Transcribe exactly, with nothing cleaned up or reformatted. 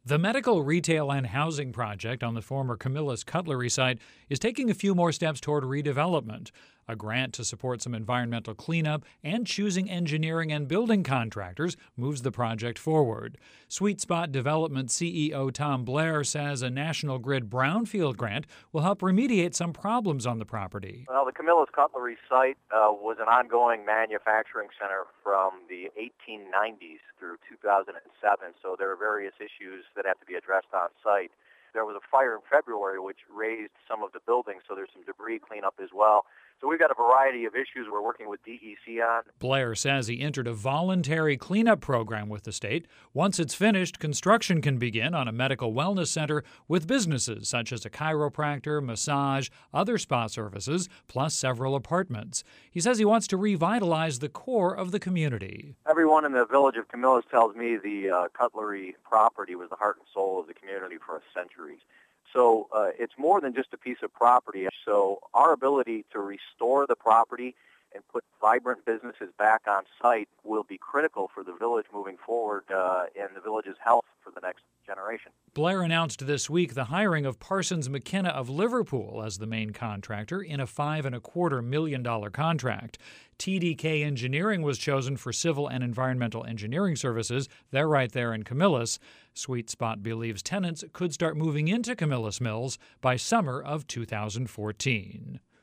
The medical, retail, and housing project on the former Camillus Cutlery site is taking a few more steps toward redevelopment. A grant to support some environmental cleanup and choosing engineering and building contractors moves the project forward. Sweet Spot Development C E O Tom Blair says a National Grid brownfield grant will help remediate some problems on the property. Well, the Camillus Cutlery site uh, was an ongoing manufacturing center from the eighteen nineties through two thousand seven, so there are various issues that have to be addressed on site. There was a fire in February which raised some of the buildings, so there's some debris cleanup as well. So we've got a variety of issues we're working with D E C on. Blair says he entered a voluntary cleanup program with the state. Once it's finished, construction can begin on a medical wellness center with businesses such as a chiropractor, massage, other spa services, plus several apartments. He says he wants to revitalize the core of the community. Everyone in the village of Camillus tells me the uh, Cutlery property was the heart and soul of the community for centuries. So uh, it's more than just a piece of property. So our ability to restore the property and put vibrant businesses back on site will be critical for the village moving forward uh, and the village's health for the next generation. Blair announced this week the hiring of Parsons McKenna of Liverpool as the main contractor in a five and a quarter million dollar contract. T D K Engineering was chosen for civil and environmental engineering services. They're right there in Camillus. Sweet Spot believes tenants could start moving into Camillus Mills by summer of two thousand fourteen.